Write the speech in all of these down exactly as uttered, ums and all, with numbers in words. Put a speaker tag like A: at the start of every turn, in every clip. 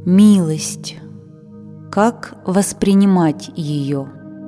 A: Милость. Как воспринимать ее?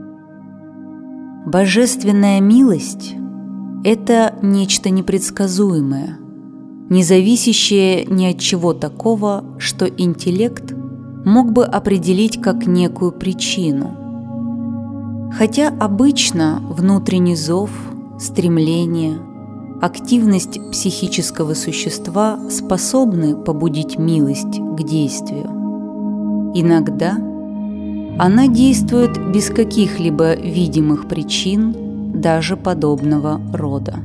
A: Божественная милость – это нечто непредсказуемое, не зависящее ни от чего такого, что интеллект мог бы определить как некую причину. Хотя обычно внутренний зов, стремление, активность психического существа способны побудить милость к действию. Иногда она действует без каких-либо видимых причин, даже подобного рода.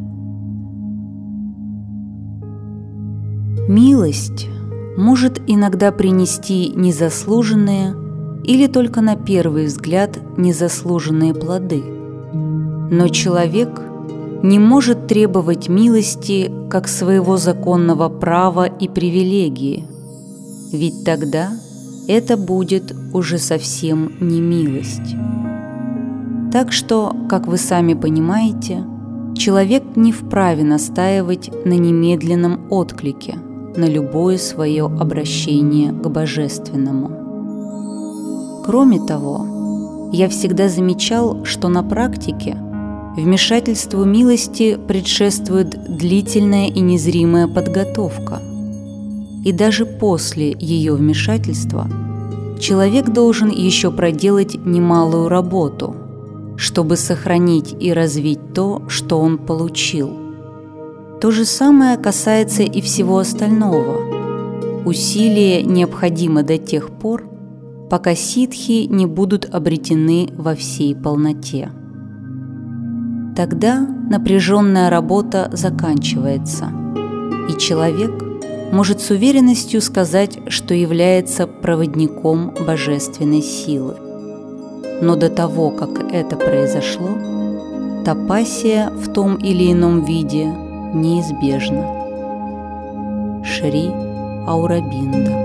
A: Милость может иногда принести незаслуженные или только на первый взгляд незаслуженные плоды, но человек не может требовать милости как своего законного права и привилегии, ведь тогда это будет уже совсем не милость. Так что, как вы сами понимаете, человек не вправе настаивать на немедленном отклике на любое свое обращение к Божественному. Кроме того, я всегда замечал, что на практике вмешательству милости предшествует длительная и незримая подготовка, и даже после ее вмешательства человек должен еще проделать немалую работу, чтобы сохранить и развить то, что он получил. То же самое касается и всего остального. Усилие необходимо до тех пор, пока ситхи не будут обретены во всей полноте. Тогда напряженная работа заканчивается, и человек может с уверенностью сказать, что является проводником божественной силы. Но до того, как это произошло, тапасия в том или ином виде неизбежна. Шри Аурабинда.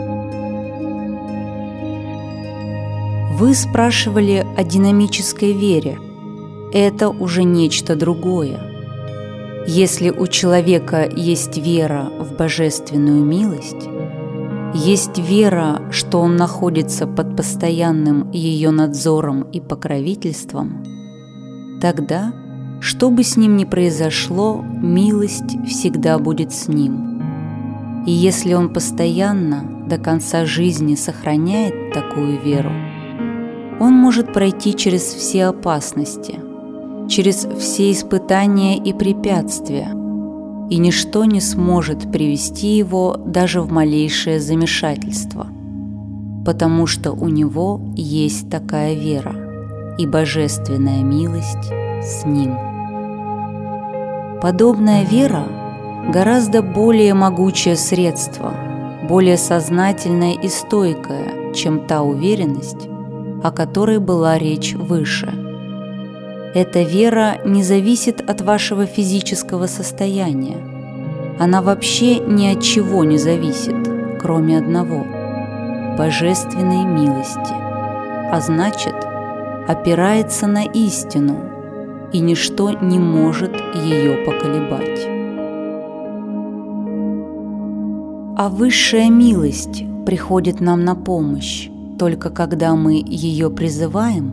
A: Вы спрашивали о динамической вере. Это уже нечто другое. Если у человека есть вера в божественную милость, есть вера, что он находится под постоянным ее надзором и покровительством, тогда, что бы с ним ни произошло, милость всегда будет с ним. И если он постоянно до конца жизни сохраняет такую веру, он может пройти через все опасности, через все испытания и препятствия, и ничто не сможет привести его даже в малейшее замешательство, потому что у него есть такая вера, и божественная милость с ним. Подобная вера гораздо более могучее средство, более сознательное и стойкое, чем та уверенность, о которой была речь выше. Эта вера не зависит от вашего физического состояния. Она вообще ни от чего не зависит, кроме одного – божественной милости, а значит, опирается на истину, и ничто не может ее поколебать. А высшая милость приходит нам на помощь только когда мы ее призываем?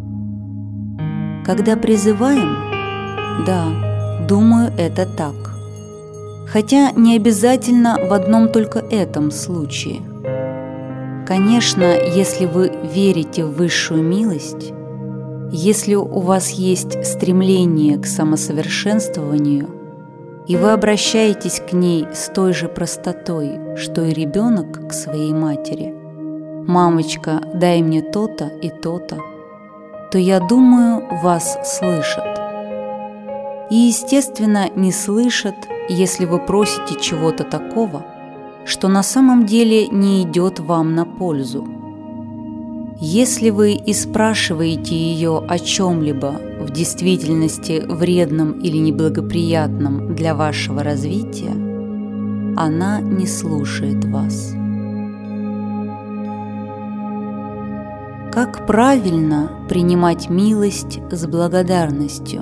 A: Когда призываем? Да, думаю, это так. Хотя не обязательно в одном только этом случае. Конечно, если вы верите в высшую милость, если у вас есть стремление к самосовершенствованию, и вы обращаетесь к ней с той же простотой, что и ребенок к своей матери: «Мамочка, дай мне то-то и то-то», то, я думаю, вас слышат. И, естественно, не слышат, если вы просите чего-то такого, что на самом деле не идет вам на пользу. Если вы и спрашиваете ее о чем-либо в действительности вредном или неблагоприятном для вашего развития, она не слушает вас. Как правильно принимать милость с благодарностью?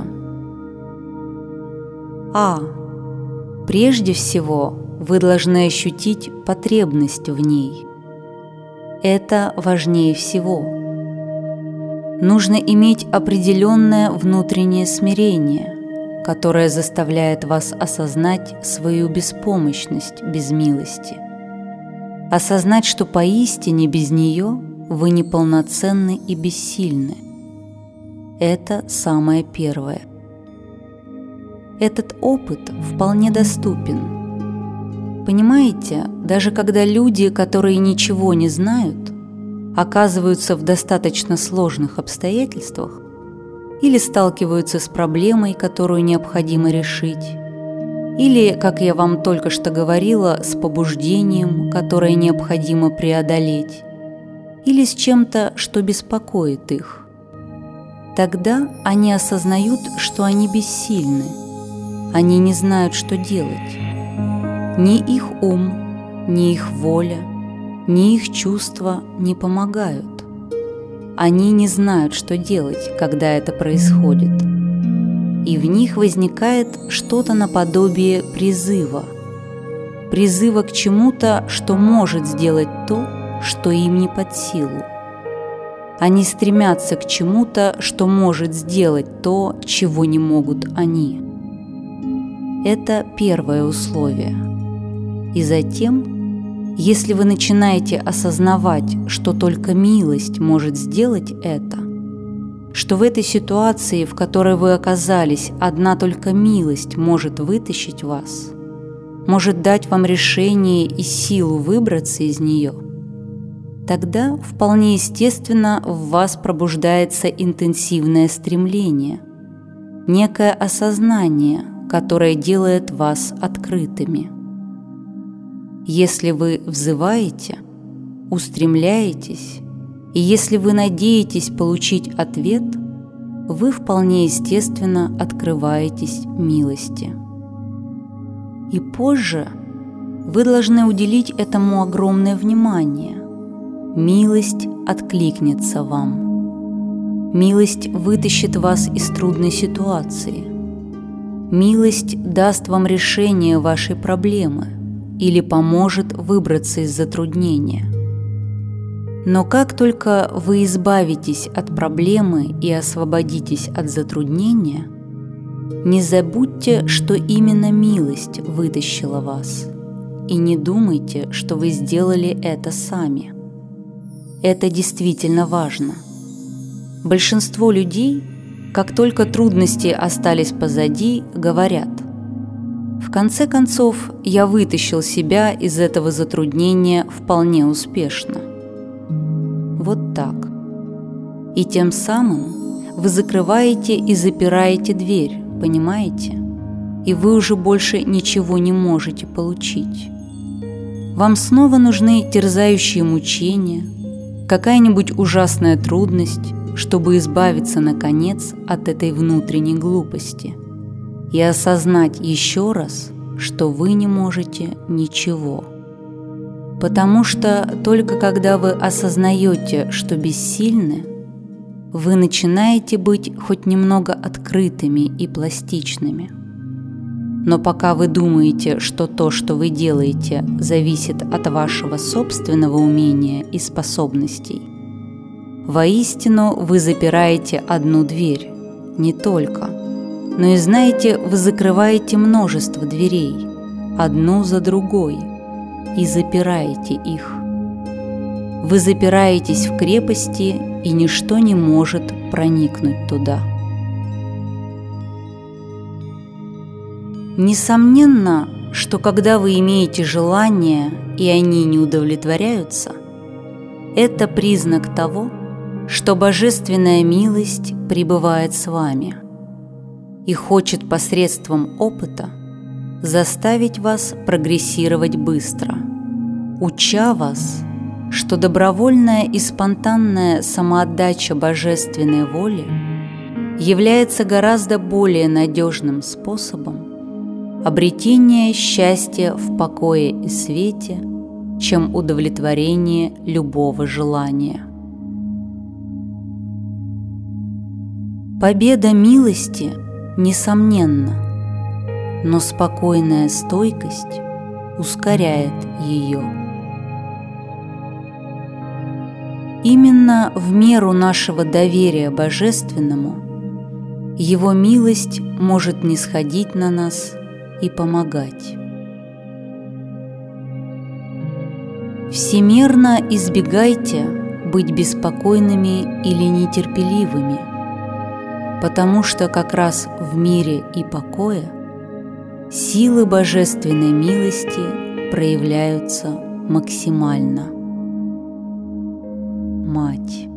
A: А. Прежде всего, вы должны ощутить потребность в ней, Это важнее всего. Нужно иметь определенное внутреннее смирение, которое заставляет вас осознать свою беспомощность без милости. Осознать, что поистине без нее вы неполноценны и бессильны. Это самое первое. Этот опыт вполне доступен. Понимаете, даже когда люди, которые ничего не знают, оказываются в достаточно сложных обстоятельствах или сталкиваются с проблемой, которую необходимо решить, или, как я вам только что говорила, с побуждением, которое необходимо преодолеть, или с чем-то, что беспокоит их, тогда они осознают, что они бессильны, они не знают, что делать. Ни их ум, ни их воля, ни их чувства не помогают. Они не знают, что делать, когда это происходит. И в них возникает что-то наподобие призыва. Призыва к чему-то, что может сделать то, что им не под силу. Они стремятся к чему-то, что может сделать то, чего не могут они. Это первое условие. И затем, если вы начинаете осознавать, что только милость может сделать это, что в этой ситуации, в которой вы оказались, одна только милость может вытащить вас, может дать вам решение и силу выбраться из нее, тогда вполне естественно в вас пробуждается интенсивное стремление, некое осознание, которое делает вас открытыми. Если вы взываете, устремляетесь, и если вы надеетесь получить ответ, вы вполне естественно открываетесь милости. И позже вы должны уделить этому огромное внимание. Милость откликнется вам. Милость вытащит вас из трудной ситуации. Милость даст вам решение вашей проблемы или поможет выбраться из затруднения. Но как только вы избавитесь от проблемы и освободитесь от затруднения, не забудьте, что именно милость вытащила вас, и не думайте, что вы сделали это сами. Это действительно важно. Большинство людей, как только трудности остались позади, говорят: «В конце концов, я вытащил себя из этого затруднения вполне успешно». Вот так. И тем самым вы закрываете и запираете дверь, понимаете? И вы уже больше ничего не можете получить. Вам снова нужны терзающие мучения, какая-нибудь ужасная трудность, чтобы избавиться, наконец, от этой внутренней глупости и осознать еще раз, что вы не можете ничего. Потому что только когда вы осознаете, что бессильны, вы начинаете быть хоть немного открытыми и пластичными. Но пока вы думаете, что то, что вы делаете, зависит от вашего собственного умения и способностей, воистину вы запираете одну дверь, не только, но и знаете, вы закрываете множество дверей, одну за другой, и запираете их. Вы запираетесь в крепости, и ничто не может проникнуть туда. Несомненно, что когда вы имеете желания, и они не удовлетворяются, это признак того, что божественная милость пребывает с вами и хочет посредством опыта заставить вас прогрессировать быстро, уча вас, что добровольная и спонтанная самоотдача божественной воли является гораздо более надежным способом обретения счастья в покое и свете, чем удовлетворение любого желания. Победа милости несомненна, но спокойная стойкость ускоряет ее. Именно в меру нашего доверия Божественному Его милость может нисходить на нас и помогать. Всемерно избегайте быть беспокойными или нетерпеливыми, потому что как раз в мире и покое силы Божественной милости проявляются максимально. Мать.